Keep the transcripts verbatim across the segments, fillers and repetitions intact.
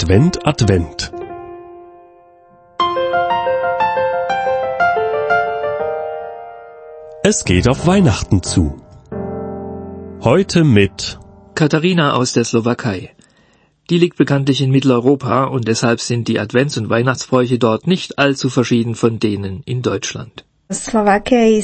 Advent, Advent. Es geht auf Weihnachten zu. Heute mit Katharina aus der Slowakei. Die liegt bekanntlich in Mitteleuropa und deshalb sind die Advents- und Weihnachtsbräuche dort nicht allzu verschieden von denen in Deutschland. Die Slowakei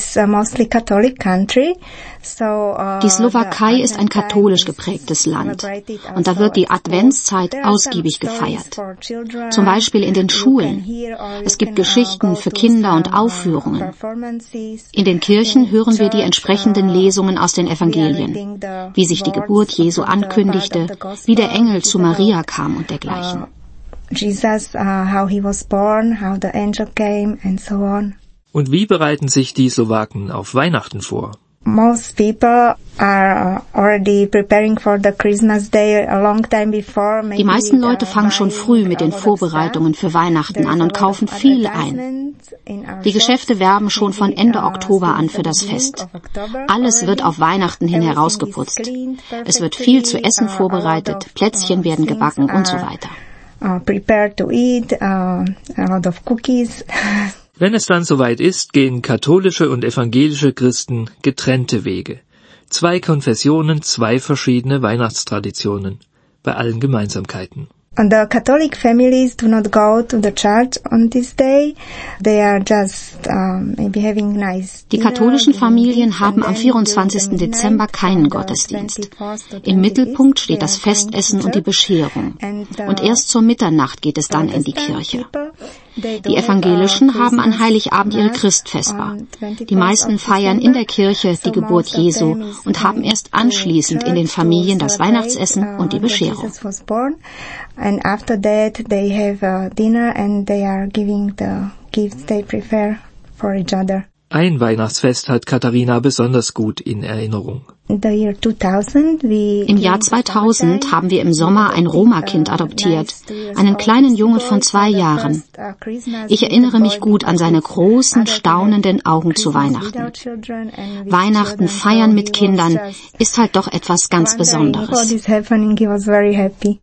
ist ein katholisch geprägtes Land und da wird die Adventszeit ausgiebig gefeiert. Zum Beispiel in den Schulen. Es gibt Geschichten für Kinder und Aufführungen. In den Kirchen hören wir die entsprechenden Lesungen aus den Evangelien, wie sich die Geburt Jesu ankündigte, wie der Engel zu Maria kam und dergleichen. Jesus, how he was born, how the angel came and so on. Und wie bereiten sich die Slowaken auf Weihnachten vor? Most people are already preparing for the Christmas day a long time before. Die meisten Leute fangen schon früh mit den Vorbereitungen für Weihnachten an und kaufen viel ein. Die Geschäfte werben schon von Ende Oktober an für das Fest. Alles wird auf Weihnachten hin herausgeputzt. Es wird viel zu essen vorbereitet, Plätzchen werden gebacken und so weiter. Prepared to eat, a lot of cookies. Wenn es dann soweit ist, gehen katholische und evangelische Christen getrennte Wege. Zwei Konfessionen, zwei verschiedene Weihnachtstraditionen, bei allen Gemeinsamkeiten. And the Catholic families do not go to the church on this day. They are just um, maybe having nice Die katholischen Familien haben am vierundzwanzigsten Dezember keinen Gottesdienst. Im Mittelpunkt steht das Festessen und die Bescherung. Und erst zur Mitternacht geht es dann in die Kirche. Die Evangelischen haben an Heiligabend ihre Christvesper. Die meisten feiern in der Kirche die Geburt Jesu und haben erst anschließend in den Familien das Weihnachtsessen und die Bescherung. And after that they have a dinner and they are giving the gifts they prepare for each other. Ein Weihnachtsfest hat Katharina besonders gut in Erinnerung. Im Jahr zweitausend haben wir im Sommer ein Roma-Kind adoptiert, einen kleinen Jungen von zwei Jahren. Ich erinnere mich gut an seine großen, staunenden Augen zu Weihnachten. Weihnachten feiern mit Kindern ist halt doch etwas ganz Besonderes.